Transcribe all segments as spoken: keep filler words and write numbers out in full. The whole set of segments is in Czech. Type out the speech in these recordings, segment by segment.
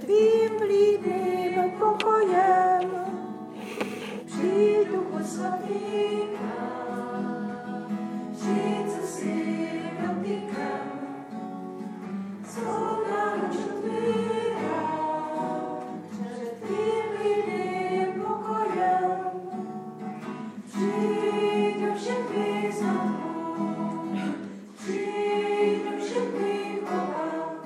tvým vlídným pokojem. Přijď, Duchu Svatý, přijď se svým dotykem, svou náruč otvírá, před tvým vlídným pokojem. Přijď do všech mých smatků, přijď do všech mých obav,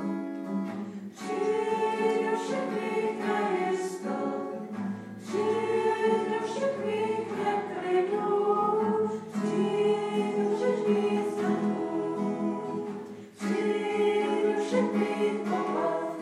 přijď do všech mých nejistot, přijď do všech mých neklidů, přijď do všech mých strachů, přijď do všech mých obav,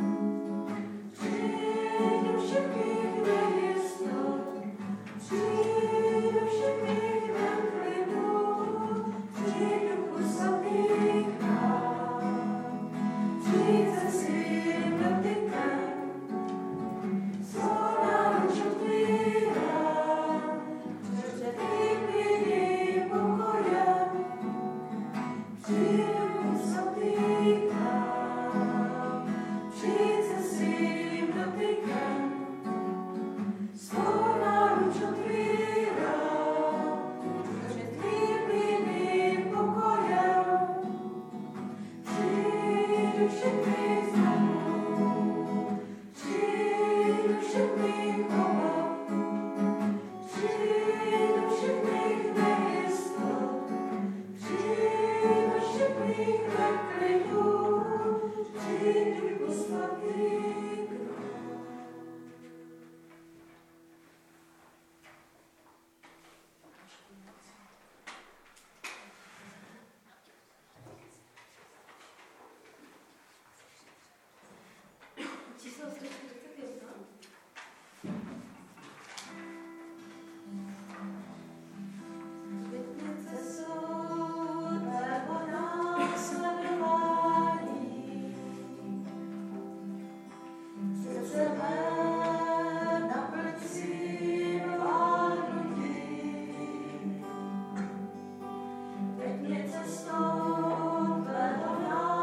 přijď do všech mých nejistot, přijď do všech mých neklidů, přijď Duchu Svatý k nám, přijď se svým dotykem, svou náruč otvírá, před tvým vlídným pokojem. Přijď Duchu Svatý k nám, přijď se svým dotykem, svou náruč otvírá, před tvým vlídným pokojem. Přijď do všech mých znaků, přijď do všech mých obav, přijď do všech mých nejistot, přijď do všech mých neklidů, přijď Duchu Svatý k nám. Číslo sto čtyřicet jedna. Rytmice svého následování, srdce mé naplň svým vládnutím. Veď mě cestou tvého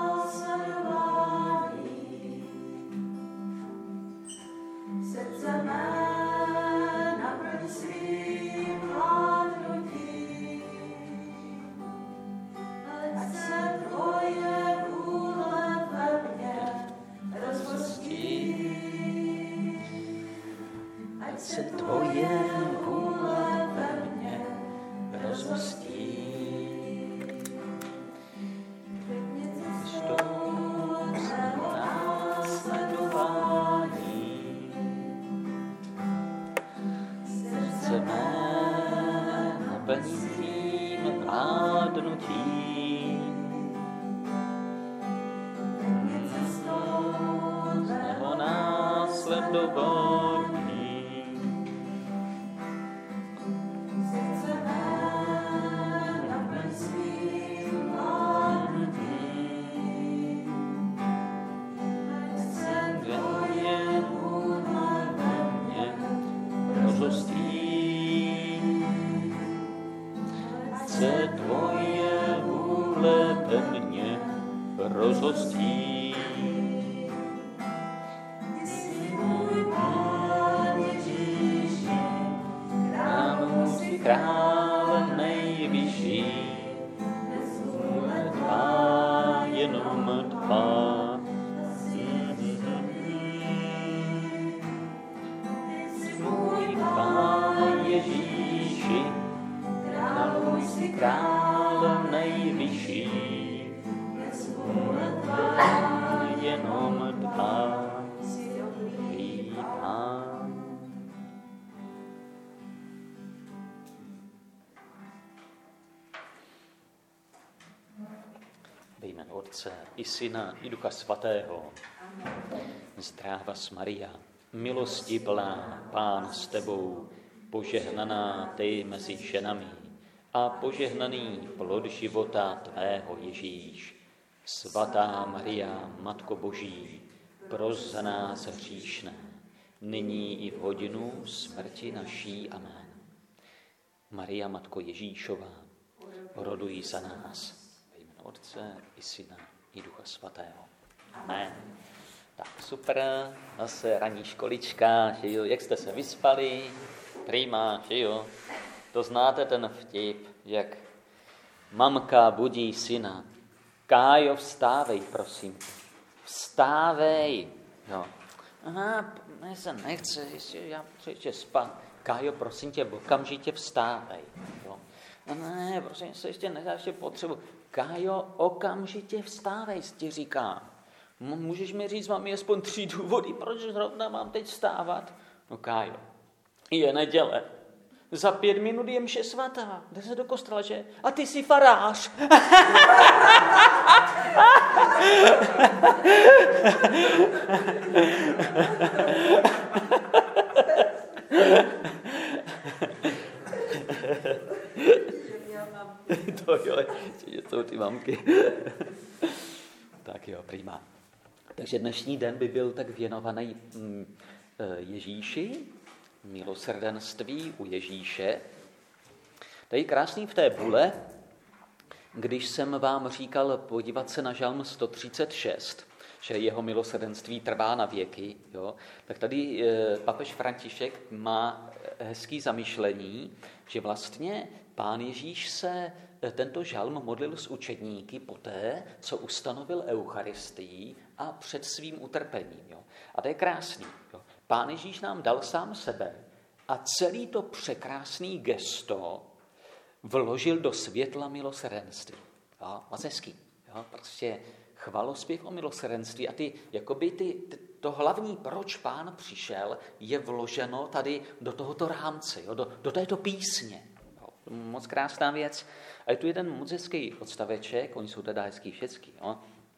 následování, srdce mé naplň svým vládnutím. Ať se tvoje vůle ve mně rozhostí, ať se tvoje vůle ve mně rozhostí. Veď mě cestou tvého následování, srdce mé naplň svým vládnutím. mě cestou Jeho následování. srdce mé naplň svým vládnutím. Ať se tvoje vůle ve mně Rozhostí se tvoje vůle ve mně rozhostí. Ty jsi můj Pán Ježíši, Králu si král nejvyšší, vůle tvá jenom tvá. Ty jsi můj Pán Ježíši, králuj si král nejvyšší, vůle tvá, jenom tvá. si dobrý. Pán. Ve jménu Otce i Syna i Ducha Svatého. Zdráva vás Maria, milosti plná, Pán s tebou, požehnaná ty mezi ženami a požehnaný plod života tvého Ježíš. Svatá Maria, Matko Boží, pros za nás hříšné, nyní i v hodinu smrti naší. Amen. Maria, Matko Ježíšova, oroduj za nás. Ve jménu Otce i Syna i Ducha Svatého. Amen. Tak super, zase ranní školička, že jo, jak jste se vyspali, prima, že jo. To znáte ten vtip, jak mamka budí syna. Kájo, vstávej, prosím. Vstávej. Jo. Aha, ne se nechce, já chci ještě spát. Kájo, prosím tě, okamžitě vstávej. Jo. Ne, prosím, se ještě nedá, ještě potřebu. Kájo, okamžitě vstávej, ti říkám. Můžeš mi říct, mami, aspoň tři důvody, proč zrovna mám teď vstávat? No Kájo, je neděle. Za pět minut je mše svatá. Jde se do kostela, že? A ty jsi farář. To jo, že jsou ty mamky. Tak jo, prima. Takže dnešní den by byl tak věnovaný Ježíši, milosrdenství u Ježíše. Tady krásný v té bule, když jsem vám říkal podívat se na žalm sto třicet šest, že jeho milosrdenství trvá na věky, jo, tak tady papež František má hezký zamyšlení, že vlastně Pán Ježíš se tento žalm modlil s učedníky poté, co ustanovil Eucharistii a před svým utrpením. Jo. A to je krásný. Jo. Pán Ježíš nám dal sám sebe a celý to překrásný gesto vložil do světla milosrdenství. Jo. Moc hezký. Jo. Prostě chvalospěv o milosrdenství a ty, jakoby ty, ty, to hlavní, proč Pán přišel, je vloženo tady do tohoto rámce, jo. Do, do této písně. Moc krásná věc. A je tu jeden moc hezký odstaveček, oni jsou teda hezký všecky. Jo.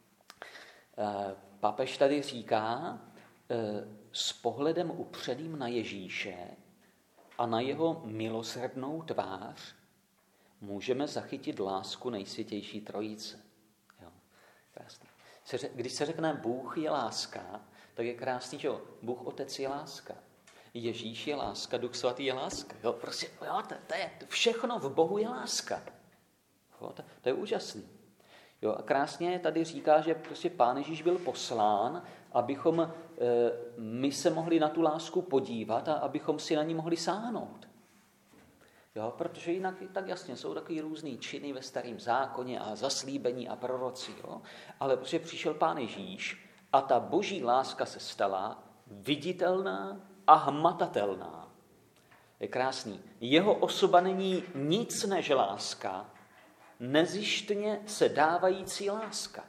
Papež tady říká, s pohledem upřeným na Ježíše a na jeho milosrdnou tvář můžeme zachytit lásku nejsvětější trojice. Jo. Krásný. Když se řekne Bůh je láska, tak je krásný, že jo? Bůh Otec je láska. Ježíš je láska, Duch Svatý je láska. Jo, prostě, jo, to, to je, všechno v Bohu je láska. Jo, to, to je úžasný. Jo, a krásně tady říká, že prostě Pán Ježíš byl poslán, abychom e, my se mohli na tu lásku podívat a abychom si na ní mohli sáhnout. Jo, protože jinak tak jasně jsou takový různý činy ve Starém zákoně a zaslíbení a proroci. Jo? Ale prostě přišel Pán Ježíš a ta boží láska se stala viditelná a hmatatelná. Je krásný. Jeho osoba není nic než láska, nezištně se dávající láska.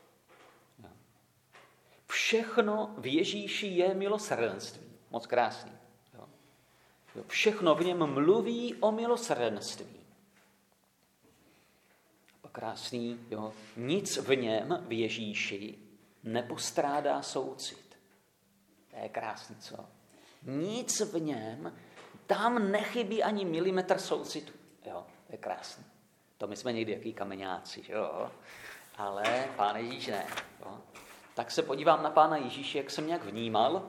Všechno v Ježíši je milosrdenství. Moc krásný. Jo. Všechno v něm mluví o milosrdenství. Krásný, jo. Nic v něm, v Ježíši, nepostrádá soucit. To je krásný, co? Nic v něm, tam nechybí ani milimetr soucitu. Jo, to je krásný. To my jsme někdy jaký kameňáci, jo? Ale Pán Ježíš ne. Jo? Tak se podívám na Pána Ježíše, jak jsem nějak vnímal.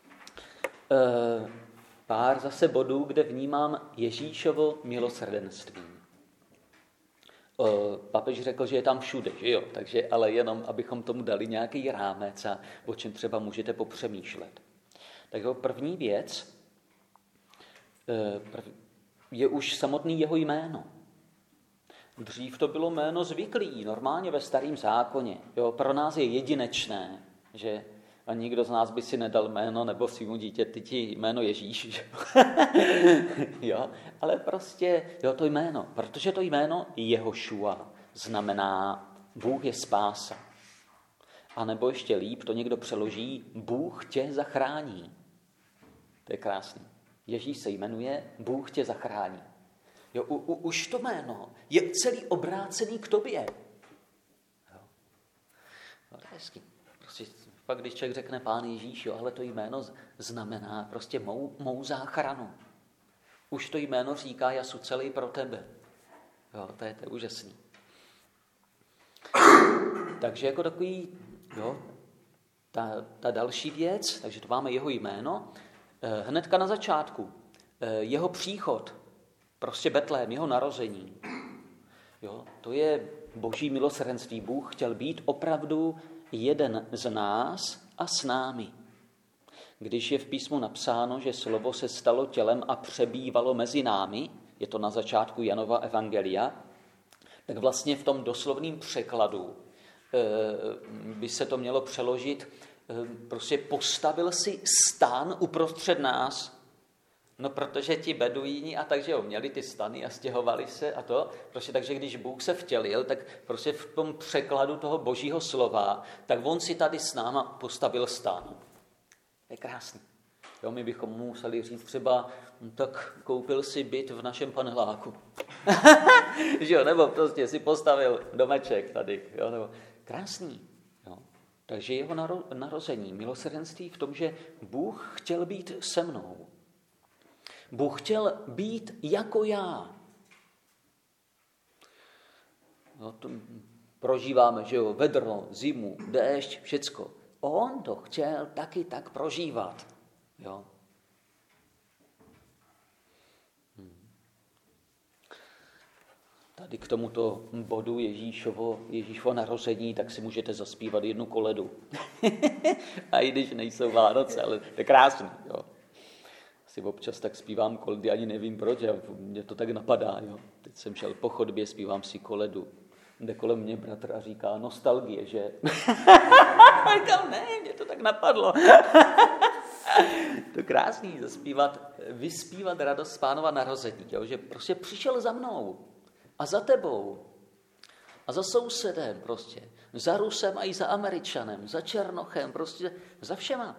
E, pár zase bodů, kde vnímám Ježíšovo milosrdenství. E, papež řekl, že je tam všude, že jo? Takže, ale jenom, abychom tomu dali nějaký rámec a o čem třeba můžete popřemýšlet. Tak jo, první věc e, prv, je už samotný jeho jméno. Dřív to bylo jméno zvyklý, normálně ve Starém zákoně. Jo, pro nás je jedinečné, že a nikdo z nás by si nedal jméno nebo svýmu dítěti ti jméno Ježíš. Že? Jo, ale prostě jo, to jméno, protože to jméno Jehošua znamená Bůh je spása. A nebo ještě líp to někdo přeloží Bůh tě zachrání. To je krásný. Ježíš se jmenuje Bůh tě zachrání. Jo, u, u, už to jméno je celý obrácený k tobě. Jo. No, to je hezký. Prostě pak, když člověk řekne Pán Ježíš, jo, ale to jméno znamená prostě mou, mou záchranu. Už to jméno říká, já jsem celý pro tebe. Jo, to je, to je úžasný. Takže jako takový, jo, ta, ta další věc, takže to máme jeho jméno, hnedka na začátku, jeho příchod, prostě Betlém, jeho narození. Jo, to je boží milosrdenství. Bůh chtěl být opravdu jeden z nás a s námi. Když je v písmu napsáno, že slovo se stalo tělem a přebývalo mezi námi, je to na začátku Janova evangelia, tak vlastně v tom doslovném překladu by se to mělo přeložit, prostě postavil si stán uprostřed nás. No protože ti beduíni a takže jo, měli ty stany a stěhovali se a to, prostě takže když Bůh se vtělil, tak prostě v tom překladu toho božího slova, tak on si tady s náma postavil stán. To je krásný. Jo, my bychom museli říct třeba, tak koupil si byt v našem paneláku. Že jo, nebo prostě si postavil domeček tady. Jo, nebo krásný. Jo. Takže jeho naro, narození, milosrdenství v tom, že Bůh chtěl být se mnou. Bůh chtěl být jako já. No, to prožíváme, že jo, vedro, zimu, déšť, všecko. On to chtěl taky tak prožívat. Jo. Hmm. Tady k tomuto bodu Ježíšovo, Ježíšovo narození, tak si můžete zaspívat jednu koledu. A i když nejsou Vánoce, ale to je krásný. Jo. Si občas tak zpívám koledy, ani nevím proč, a mě to tak napadá. Jo. Teď jsem šel po chodbě, zpívám si koledu. Jde kolem mě bratr a říká, nostalgie, že? Říkám, ne, mě to tak napadlo. To krásný, zaspívat, vyspívat radost z Pánova narození, jo? Že prostě přišel za mnou a za tebou a za sousedem prostě, za Rusem a i za Američanem, za Černochem, prostě za všema.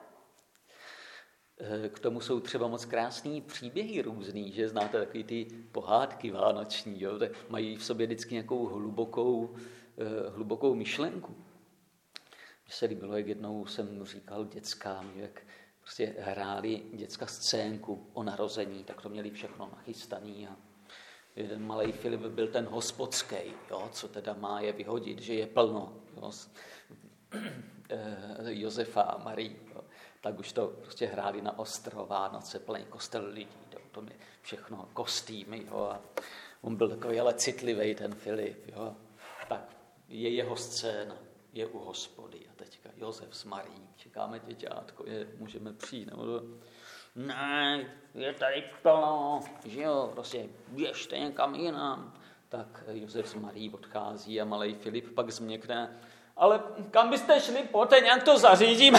K tomu jsou třeba moc krásný příběhy různý, že znáte takový ty pohádky vánoční, jo? Mají v sobě vždycky nějakou hlubokou, hlubokou myšlenku. Mně se líbilo, jak jednou jsem říkal dětskám, jak prostě hráli děcka scénku o narození, tak to měli všechno nachystaný a jeden malej Filip byl ten hospodský, jo? Co teda má je vyhodit, že je plno, jo? Josefa a Marii. Jo? Tak už to prostě hráli na ostro, Vánoce, plný kostel lidí, to mi všechno, kostýmy, jo, a on byl takový ale citlivý, ten Filip, jo, tak je jeho scéna, je u hospody a teďka Josef s Marií, čekáme děťátko, je, můžeme přijít, nebo to, ne, je tady plno, že jo, prostě běžte někam jinam, tak Josef s Marií odchází a malej Filip pak změkne, ale kam byste šli, pojďte, nějak to zařídím.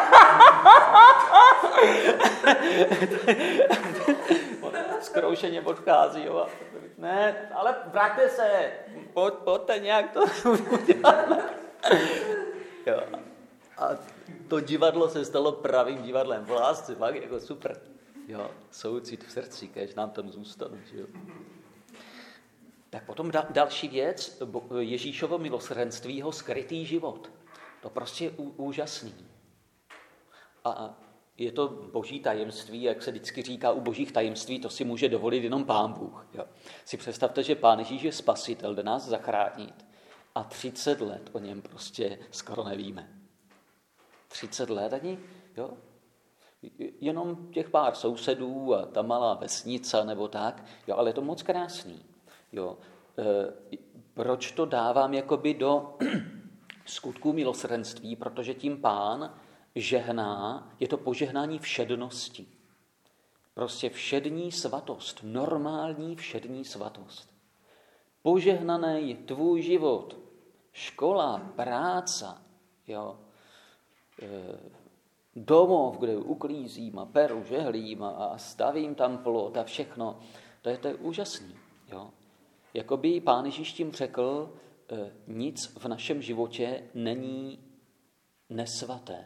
Zkroušeně odchází, jo. Ne, ale vraťte se, pojď, pojďte, nějak to uděláme. Jo. A to divadlo se stalo pravým divadlem v lásce, fakt jako super. Jo, soucit v srdci, kež nám tam zůstane, jo. Tak potom da, další věc, Ježíšovo milosrdenství, jeho skrytý život. To prostě je úžasný. A je to boží tajemství, jak se vždycky říká u božích tajemství, to si může dovolit jenom Pán Bůh. Jo. Si představte, že Pán Ježíš je spasitel, jde nás zachránit. A třicet let o něm prostě skoro nevíme. třicet let ani, jo? Jenom těch pár sousedů a ta malá vesnica nebo tak, jo, ale je to moc krásný. Jo. E, proč to dávám jakoby do skutků milosrdenství? Protože tím Pán žehná, je to požehnání všednosti. Prostě všední svatost, normální všední svatost. Požehnaný je tvůj život, škola, práce, jo. E, domov, kde uklízím a peru, žehlím a, a stavím tam plot a všechno. To je, to je úžasný. Jo. Jakoby Pán Ježíš tím řekl, e, nic v našem životě není nesvaté.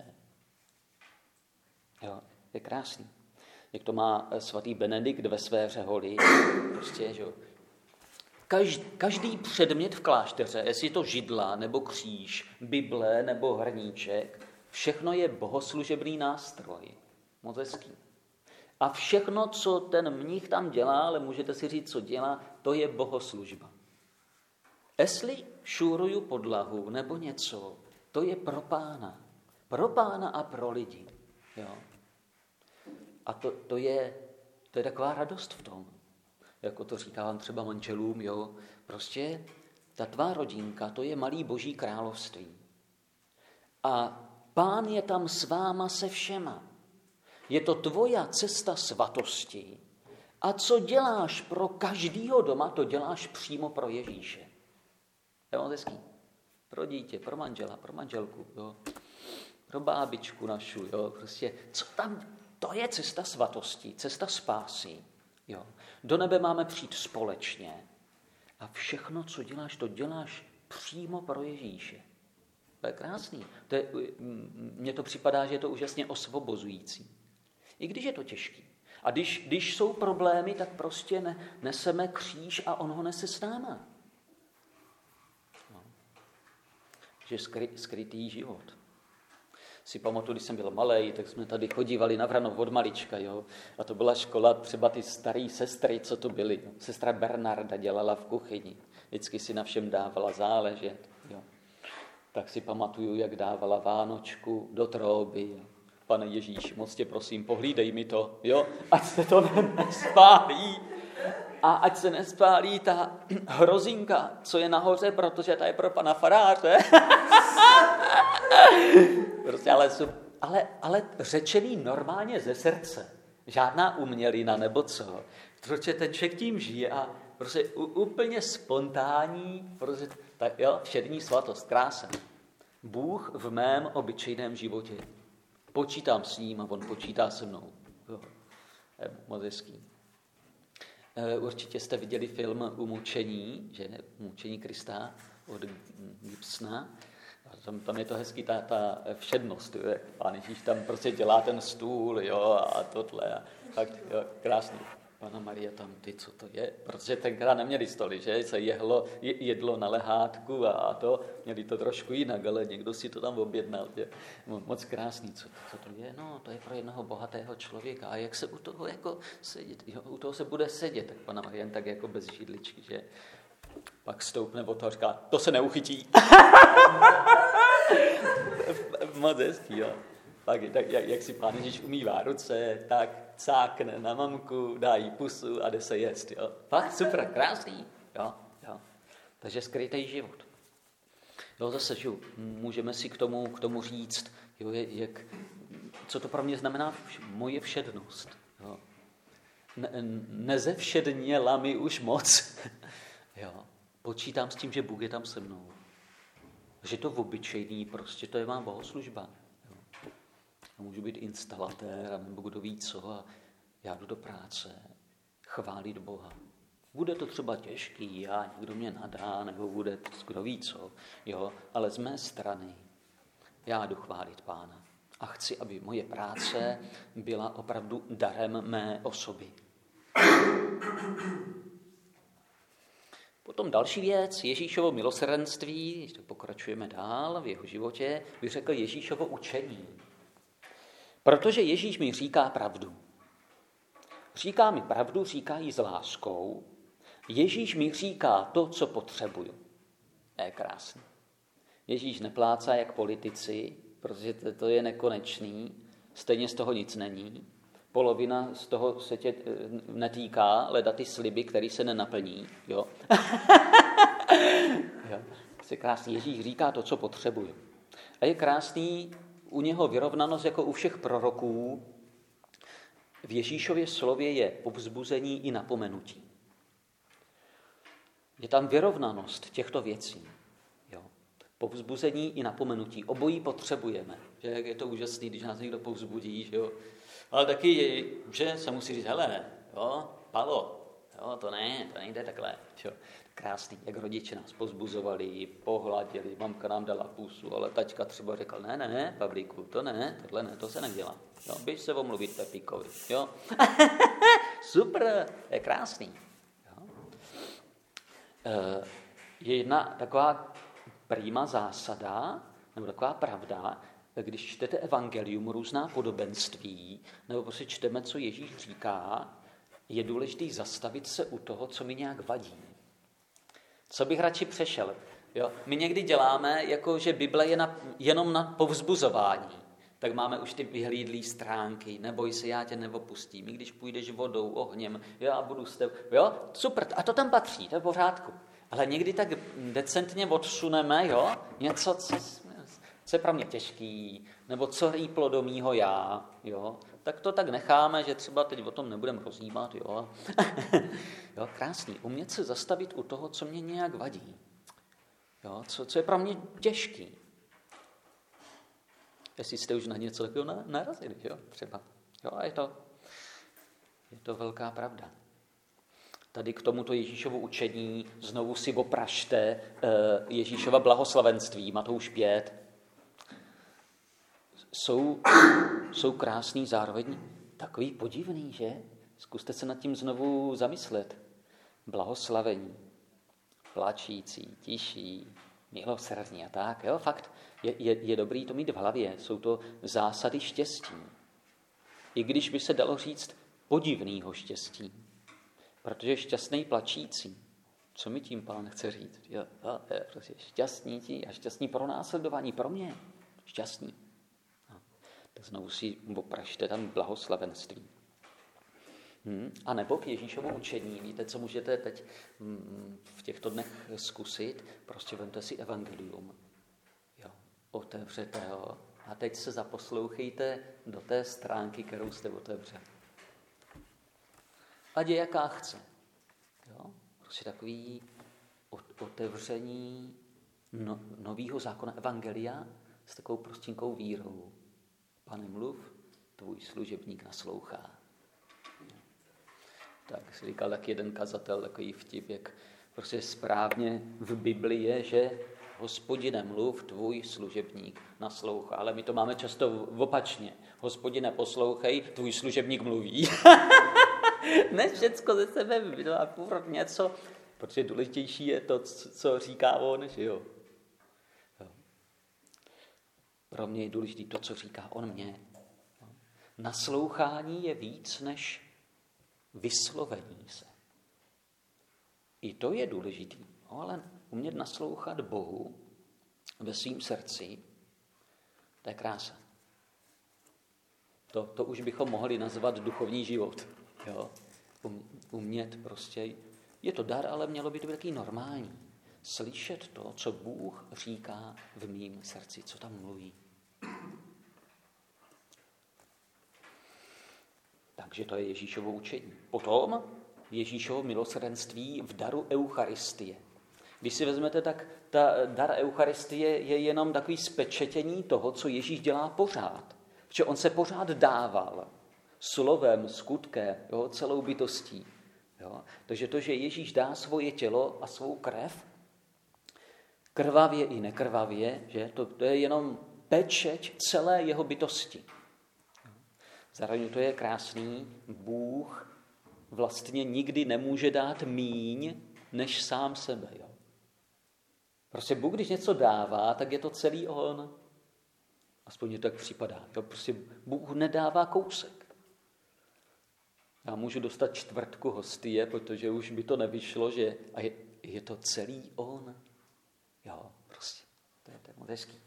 Jo, je krásný. Jak to má svatý Benedikt ve své řeholi. Prostě, že jo. Každý, každý předmět v klášteře, jestli je to židla, nebo kříž, Bible, nebo hrníček, všechno je bohoslužebný nástroj. Moc hezký. A všechno, co ten mnich tam dělá, ale můžete si říct, co dělá, to je bohoslužba. Jestli šuruju podlahu nebo něco, to je pro Pána. Pro Pána a pro lidi. Jo. A to, to, je, to je taková radost v tom. Jako to říkám třeba manželům, jo. Prostě ta tvá rodinka, to je malý boží království. A Pán je tam s váma se všema. Je to tvoja cesta svatosti. A co děláš pro každýho doma, to děláš přímo pro Ježíše. Je moc hezký. Pro dítě, pro manžela, pro manželku, jo. Pro bábičku našu, jo. Prostě, co tam, to je cesta svatosti, cesta spásy, jo. Do nebe máme přijít společně a všechno, co děláš, to děláš přímo pro Ježíše. To je krásný. To je, mně to připadá, že je to úžasně osvobozující. I když je to těžký. A když, když jsou problémy, tak prostě ne, neseme kříž a on ho nese s náma. No. Že skry, skrytý život. Si pamatuju, když jsem byl malej, tak jsme tady chodívali na Vranov od malička, jo. A to byla škola, třeba ty staré sestry, co to byly. Jo. Sestra Bernarda dělala v kuchyni. Vždycky si na všem dávala záležet, jo. Tak si pamatuju, jak dávala vánočku do trouby, jo. Pane Ježíš, moc tě prosím, pohlídej mi to, jo, ať se to nespálí. A ať se nespálí ta hrozinka, co je nahoře, protože ta je pro pana faráře. Prostě, ale, ale, ale řečený normálně ze srdce. Žádná umělina nebo co. Protože ten člověk tím žije a prostě úplně spontánní, prostě, tak jo, všední svatost, krása. Bůh v mém obyčejném životě. Počítám s ním a on počítá se mnou. Jo. Je moc hezký. Určitě jste viděli film Umučení, že Umučení Krista od Gibsona. Tam, tam je to hezký, ta, ta všednost. Jo. Pán Ježíš tam prostě dělá ten stůl, jo, a tohle. A fakt, jo, krásný. Pana Maria tam, ty, co to je? Protože tenkrát neměli stoly, že? Se jehlo, jedlo na lehátku a, a to, měli to trošku jinak, ale někdo si to tam objednal. Je. Moc krásný, co, co to je? No, to je pro jednoho bohatého člověka. A jak se u toho jako sedět? Jo, u toho se bude sedět, tak Pana Maria jen tak jako bez židličky, že? Pak stoupne od toho a říká, to se neuchytí. Moc hezký, jo. Tak, tak jak, jak si Pán Ježíš umývá ruce, tak cákne na mamku, dá jí pusu a jde se jest. Jo. Fakt super, krásný. Jo, jo. Takže skrytý život. Jo, zase, že můžeme si k tomu, k tomu říct, jo, jak, co to pro mě znamená moje všednost. Jo. Ne, nezevšedněla mi už moc. Jo. Počítám s tím, že Bůh je tam se mnou. Že to v obyčejný, prostě to je má bohoslužba. A můžu být instalatér, nebo kdo ví co, a já jdu do práce chválit Boha. Bude to třeba těžký, a někdo mě nadá, nebo bude kdo ví co, jo, ale z mé strany já jdu chválit Pána. A chci, aby moje práce byla opravdu darem mé osoby. Potom další věc, Ježíšovo milosrdenství, když to pokračujeme dál v jeho životě, bych řekl Ježíšovo učení. Protože Ježíš mi říká pravdu. Říká mi pravdu, říká ji s láskou. Ježíš mi říká to, co potřebuju. To je krásné. Ježíš neplácá jak politici, protože to je nekonečný. Stejně z toho nic není. Polovina z toho se tě netýká, leda ty sliby, které se nenaplní. Jo? Jo. Je krásný. Ježíš říká to, co potřebuju. A je krásný u něho vyrovnanost jako u všech proroků. V Ježíšově slově je povzbuzení i napomenutí. Je tam vyrovnanost těchto věcí. Jo. Povzbuzení i napomenutí. Obojí potřebujeme. Že jak je to úžasný, když nás někdo povzbudí. Že jo. Ale taky je, že se musí říct, hele, jo, Palo, jo, to ne, to nejde takhle. Jo. Krásný, jak rodiče nás povzbuzovali, pohladili, mamka nám dala pusu, ale taťka třeba řekl, ne, ne, ne, Pavlíku, to ne, tohle ne, to se nedělá. Jo, běž se omluvit Pepíkovi, jo. Super, je krásný. Jo. Je jedna taková prima zásada, nebo taková pravda, když čtete evangelium, různá podobenství, nebo prostě čteme, co Ježíš říká, je důležité zastavit se u toho, co mi nějak vadí. Co bych radši přešel? Jo? My někdy děláme, jako že Bible je na, jenom na povzbuzování. Tak máme už ty vyhlídlý stránky, neboj se, já tě neopustím, i když půjdeš vodou, ohněm, já budu s tebou. Jo? Super, a to tam patří, to je v pořádku. Ale někdy tak decentně odsuneme, jo? Něco, co co je pro mě těžký, nebo co rýplo do mýho já, jo, tak to tak necháme, že třeba teď o tom nebudeme rozjímat, jo. Jo, krásný, umět se zastavit u toho, co mě nějak vadí, jo, co, co je pro mě těžký. Jestli jste už na něco takového narazili, jo, třeba. Jo, a je to, je to velká pravda. Tady k tomuto Ježíšovu učení znovu si opražte Ježíšova blahoslavenství, Matouš pět. Jsou, jsou krásný, zároveň takový podivný, že? Zkuste se nad tím znovu zamyslet. Blahoslavení, plačící, tiší, milosrdní a tak. Jo, fakt je, je, je dobrý to mít v hlavě. Jsou to zásady štěstí. I když by se dalo říct podivnýho štěstí. Protože šťastný plačící, co mi tím Pán chce říct? Jo, jo, je prostě šťastní ti a šťastní pro následování, pro mě. Šťastní. No, tak znovu si opražte tam blahoslavenství. Hmm. A nebo k Ježíšovu učení. Víte, co můžete teď hmm, v těchto dnech zkusit? Prostě vemte si evangelium. Jo, otevřete ho a teď se zaposlouchejte do té stránky, kterou jste otevřeli. Ať je jaká chce. Jo? Prostě takový otevření no, nového zákona evangelia s takovou prostinkou vírou. Pane, mluv, tvůj služebník naslouchá. Tak si říkal tak jeden kazatel, takový vtip, jak prostě správně v Biblii je, že Hospodine, mluv, tvůj služebník naslouchá. Ale my to máme často opačně. Hospodine, poslouchej, tvůj služebník mluví. Ne všecko ze sebe vydá furt něco, protože důležitější je to, co říká on, že jo. jo. Pro mě je důležité to, co říká on mě. Naslouchání je víc než vyslovení se. I to je důležité. No, ale umět naslouchat Bohu ve svým srdci, to je krása. To, to už bychom mohli nazvat duchovní život. Jo? Umět prostě, je to dar, ale mělo by to být taky normální. Slyšet to, co Bůh říká v mým srdci, co tam mluví. Takže to je Ježíšovo učení. Potom Ježíšovo milosrdenství v daru Eucharistie. Když si vezmete, tak ta dar Eucharistie je jenom takový spečetění toho, co Ježíš dělá pořád. Protože on se pořád dával slovem, skutkem, jo, celou bytostí. Jo. Takže to, že Ježíš dá svoje tělo a svou krev, krvavě i nekrvavě, že to, to je jenom pečeť celé jeho bytosti. Zároveň to je krásný, Bůh vlastně nikdy nemůže dát míň, než sám sebe. Jo. Prostě Bůh, když něco dává, tak je to celý on. Aspoň je to tak připadá. Jo. Prostě Bůh nedává kousek. Já můžu dostat čtvrtku hostie, protože už by to nevyšlo, že a je, je to celý on. Jo, prostě. To je, to je moc hezký.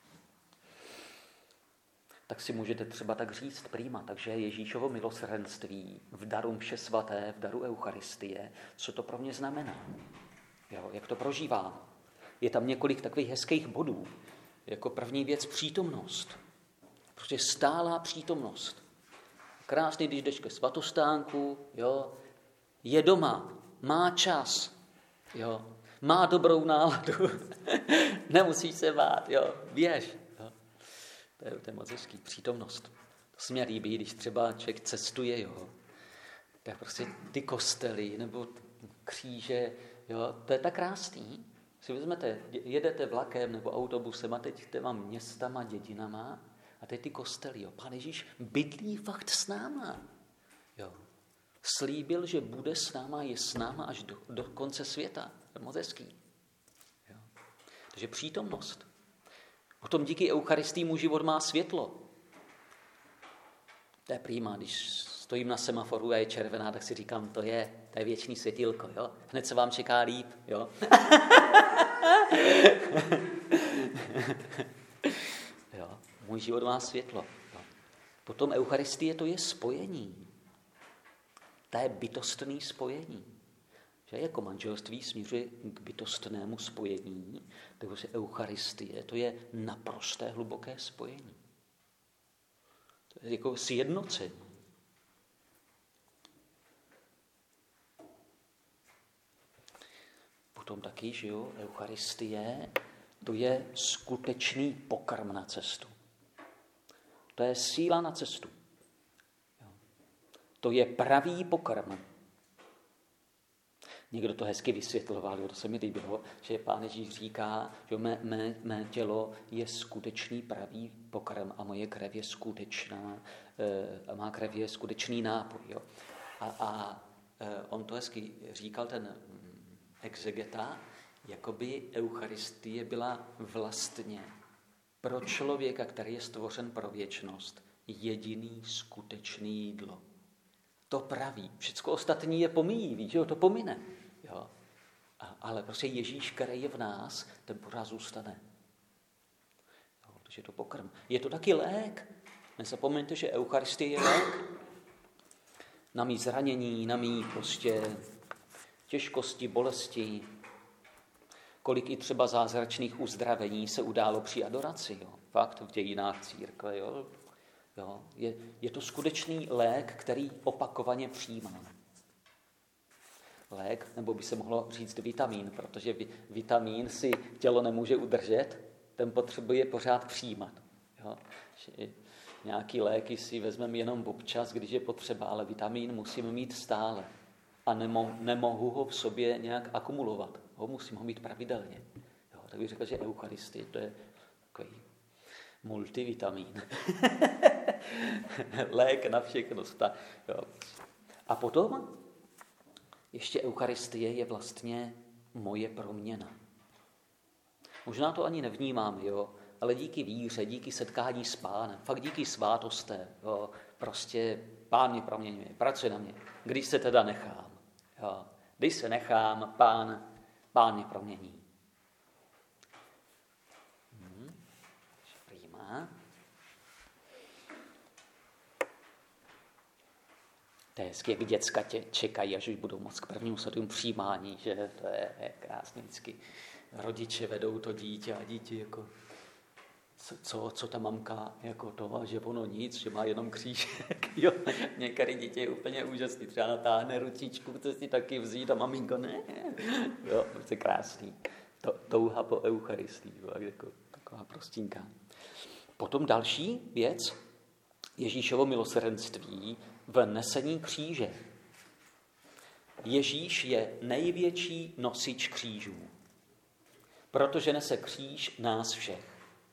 Tak si můžete třeba tak říct prýma. Takže Ježíšovo milosrdenství v daru mše svaté, v daru Eucharistie, co to pro mě znamená? Jo, jak to prožívám? Je tam několik takových hezkých bodů. Jako první věc přítomnost. Prostě stálá přítomnost. Krásný, když jdeš ke svatostánku, jo, je doma, má čas, jo, má dobrou náladu, nemusíš se bát, jo, běž. Jo. To, je, to je moc hezký, přítomnost. To se mě líbí, když třeba člověk cestuje, jo, tak prostě ty kostely nebo kříže, jo, to je tak krásný. Si vezmete, jedete vlakem nebo autobusem a teď těma městama, dědinama, a teď ty kostely, jo. Pán Ježíš bydlí fakt s náma. Jo. Slíbil, že bude s náma, je s náma až do, do konce světa. To je moc hezký. Jo. Takže přítomnost. Potom díky Eucharistii můj život má světlo. To je prýma, když stojím na semaforu a je červená, tak si říkám, to je, to je věčný světilko, jo. Hned se vám čeká líp, jo. Jo. Můj život má světlo. Jo. Potom Eucharistie to je spojení. To je bytostné spojení. Že jako manželství směřuje k bytostnému spojení, nebo se eucharistie, to je naprosté hluboké spojení. To je jako sjednocení. Potom taky, že jo, eucharistie, to je skutečný pokrm na cestu. To je síla na cestu. Jo. To je pravý pokrm. Někdo to hezky vysvětloval, jo, to se mi líbilo, že Pán Ježíš říká, že mé, mé, mé tělo je skutečný pravý pokrm a moje krev je skutečná, a má krev je skutečný nápoj. Jo. A, a on to hezky říkal, ten exegeta, jakoby eucharistie byla vlastně pro člověka, který je stvořen pro věčnost, jediný skutečný jídlo. To praví. Všecko ostatní je pomíjí, víš, jo, to pomine. Jo. A, ale prostě Ježíš, který je v nás, ten pořád zůstane. Jo, takže je to pokrm. Je to taky lék. Nezapomeňte, že eucharistie je lék. Na mý zranění, na mý prostě těžkosti, bolesti. Kolik i třeba zázračných uzdravení se událo při adoraci. Jo. Fakt v dějinách církve. Jo. Jo. Je, je to skutečný lék, který opakovaně přijímáme. Lék, nebo by se mohlo říct vitamín, protože vitamín si tělo nemůže udržet, ten potřebuje pořád přijímat. Jo. Nějaký léky si vezmeme jenom občas, když je potřeba, ale vitamín musíme mít stále. A nemo, nemohu ho v sobě nějak akumulovat. Ho musím ho mít pravidelně. Jo, tak bych řekl, že eucharistie to je takový multivitamin. Lék na všechno. Jo. A potom ještě eucharistie je vlastně moje proměna. Možná to ani nevnímáme, jo, ale díky víře, díky setkání s Pánem, fakt díky svátostem, jo, prostě Pán mě proměňuje, pracuje na mě. Když se teda nechám, jo, když se nechám, Pán, Pán mě promění. Hmm. Prima. To je hezky, jak děcka tě čekají, až už budou moc k prvnímu svatým přijímání, že to je, je krásně vždycky. Rodiče vedou to dítě a dítě jako, co, co, co ta mamka, jako to, že ono nic, že má jenom křížek, jo. Některé dítě je úplně úžasný, třeba natáhne ručičku, chce si taky vzít a maminko ne, jo, prostě krásný. To, touha po eucharistii, jo, jako taková prostínka. Potom další věc, Ježíšovo milosrdenství v nesení kříže. Ježíš je největší nosič křížů, protože nese kříž nás všech.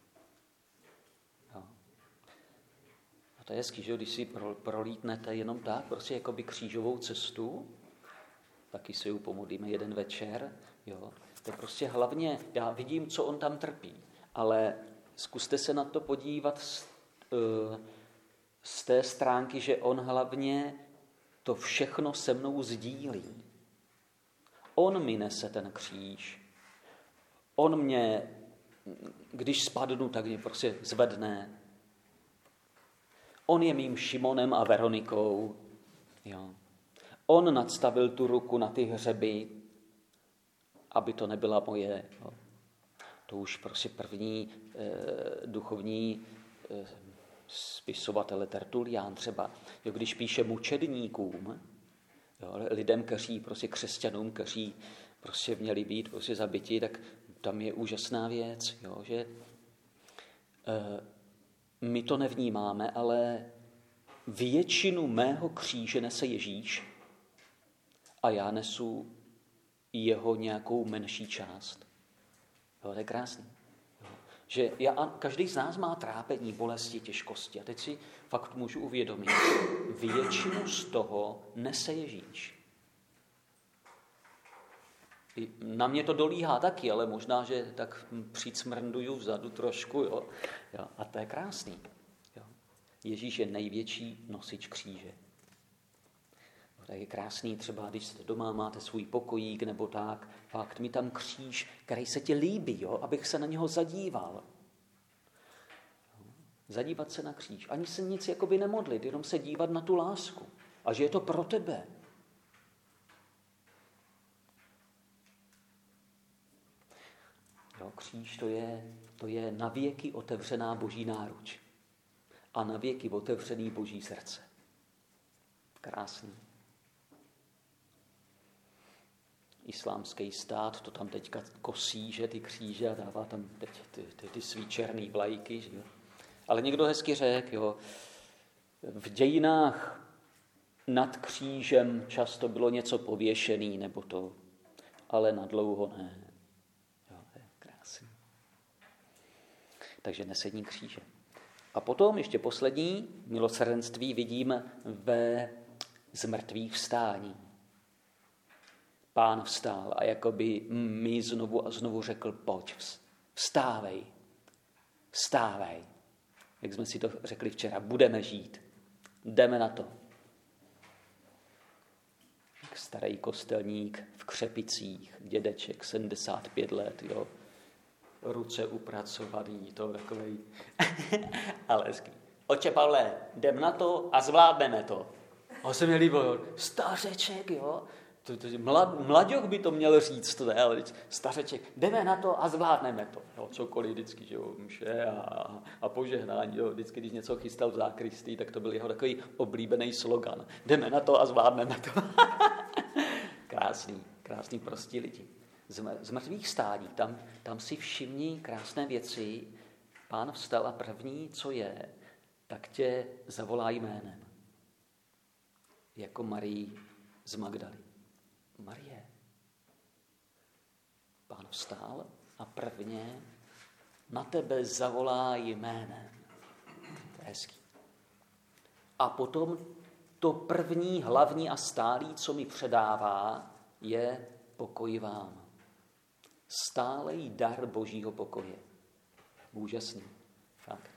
Jo. A to je hezký, že když si prolítnete jenom tak, prostě jakoby křížovou cestu, taky si ji pomodlíme jeden večer, jo. To je prostě hlavně, já vidím, co on tam trpí, ale zkuste se na to podívat z, uh, z té stránky, že on hlavně to všechno se mnou sdílí. On mi nese ten kříž. On mě, když spadnu, tak mě prostě zvedne. On je mým Šimonem a Veronikou. Jo. On nadstavil tu ruku na ty hřeby, aby to nebyla moje. Jo. To už prostě první eh, duchovní eh, spisovatele Tertulián třeba, jo, když píše mučedníkům, jo, lidem, kteří, prostě křesťanům, kteří prostě měli být prostě zabiti, tak tam je úžasná věc, jo, že e, my to nevnímáme, ale většinu mého kříže nese Ježíš a já nesu jeho nějakou menší část. Jo, to je krásný. Jo. Že já, každý z nás má trápení, bolesti, těžkosti. A teď si fakt můžu uvědomit, většinu z toho nese Ježíš. Na mě to dolíhá taky, ale možná, že tak přicmrnduju vzadu trošku. Jo. Jo, a to je krásný. Jo. Ježíš je největší nosič kříže. No, tak je krásný třeba, když jste doma, máte svůj pokojík nebo tak, fakt mi tam kříž, který se ti líbí, jo, abych se na něho zadíval. Jo. Zadívat se na kříž. Ani se nic jakoby nemodlit, jenom se dívat na tu lásku. A že je to pro tebe. kříž to je, to je navěky otevřená boží náruč a navěky otevřený boží srdce. Krásný. Islámský stát to tam teďka kosí, že ty kříže a dává tam teď ty, ty, ty svý černý vlajky. Že jo. Ale někdo hezky řekl, jo, v dějinách nad křížem často bylo něco pověšený, nebo to, ale na dlouho ne. Jo, to je krásný. Takže nesení kříže. A potom ještě poslední milosrdenství vidíme ve zmrtvých vstání. Pán vstál a jakoby mi znovu a znovu řekl, pojď, vstávej, vstávej. Jak jsme si to řekli včera, budeme žít, jdeme na to. Jak starý kostelník v Křepicích, dědeček, sedmdesát pět let, jo, ruce upracovaný, to takovej, ale hezký. Oče Pavle, jdem na to a zvládneme to. A se mi líbilo, stařeček, jo, To, to, mlad, mladěch by to měl říct, to ne, ale stařeček, jdeme na to a zvládneme to. Jo, cokoliv vždycky, že jo, mše a, a požehnání. Jo, vždycky, když něco chystal v zákristí, tak to byl jeho takový oblíbený slogan. Jdeme na to a zvládneme to. Krásný, krásný prostí lidi. Z mrtvých stání, tam, tam si všimní krásné věci. Pán vstal a první, co je, tak tě zavolá jménem. Jako Marii z Magdaly. Marie. Pán vstál a prvně na tebe zavolá jménem. To je hezký. A potom to první, hlavní a stálý, co mi předává, je pokoj vám. Stálej dar božího pokoje. Úžasný. Fakt.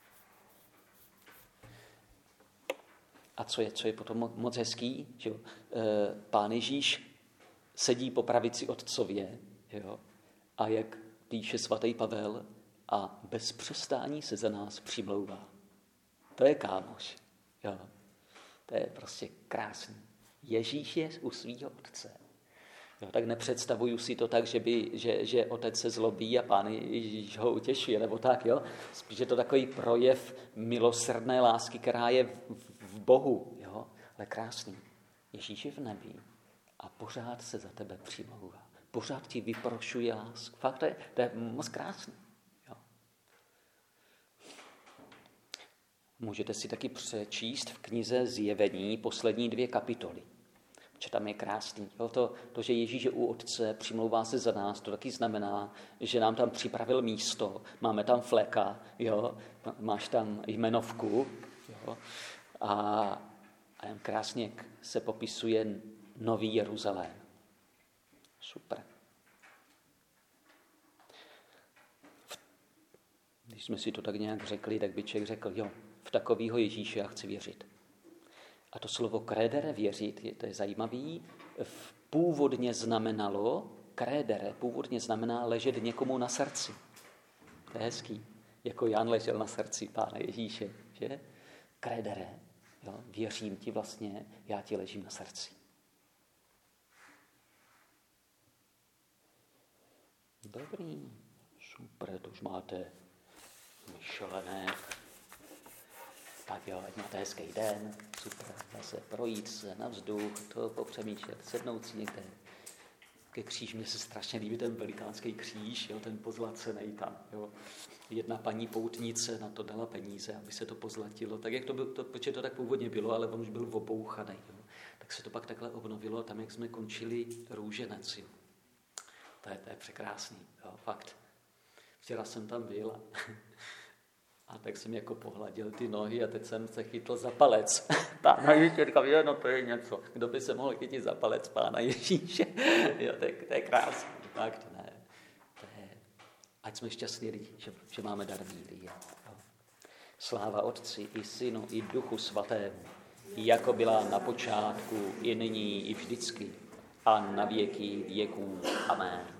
A co je, co je potom moc hezký, že Pán Ježíš sedí po pravici Otcově, jo? A jak píše svatý Pavel, a bez přestání se za nás přimlouvá. To je kámoš. Jo? To je prostě krásný. Ježíš je u svého Otce. Jo, tak nepředstavuju si to tak, že, by, že, že Otec se zlobí a Pán Ježíš ho utěšuje, nebo tak, jo? Spíš je to takový projev milosrdné lásky, která je v, v Bohu, jo? Ale krásný. Ježíš je v nebi a pořád se za tebe přimlouvá. Pořád ti vyprošuje lásku. Fakt, to je, to je moc krásný. Jo? Můžete si taky přečíst v knize Zjevení poslední dvě kapitoly. Protože tam je krásný. Jo? To, to, že Ježíš je u Otce, přimlouvá se za nás, to taky znamená, že nám tam připravil místo, máme tam fleka, jo? Máš tam jmenovku, jo? A, a jen krásně, jak se popisuje Nový Jeruzalém. Super. Když jsme si to tak nějak řekli, tak by člověk řekl, jo, v takovýho Ježíše já chci věřit. A to slovo credere, věřit, je, to je zajímavý, v původně znamenalo, credere, původně znamená ležet někomu na srdci. To je hezký. Jako Jan ležel na srdci Pána Ježíše, že? Credere, jo, věřím ti vlastně, já ti ležím na srdci. Dobrý, super, to už máte myšlené. Tak jo, ať máte hezký den, super, zase projít se na vzduch, to popřemýšlet, sednout si někde ke kříž. Mně se strašně líbí ten velikánský kříž, jo, ten pozlacený tam. Jo. Jedna paní poutnice na to dala peníze, aby se to pozlatilo. Tak jak to bylo, to, protože to tak původně bylo, ale on už byl obouchaný. Jo. Tak se to pak takhle obnovilo tam, jak jsme končili Růženec. Jo. To je, to je překrásný, jo, fakt. Včera jsem tam byl a, a tak jsem jako pohladil ty nohy a teď jsem se chytl za palec. Pána Ježíše, říkám, jo, no to je něco. Kdo by se mohl chytit za palec Pána Ježíše? Jo, to je, to je krásný, fakt, ne. To je, ať jsme šťastní lidi, že, že máme dar víry. Jo. Sláva Otci i Synu i Duchu Svatému, jako byla na počátku, i nyní, i vždycky, a na věky věků. Amen.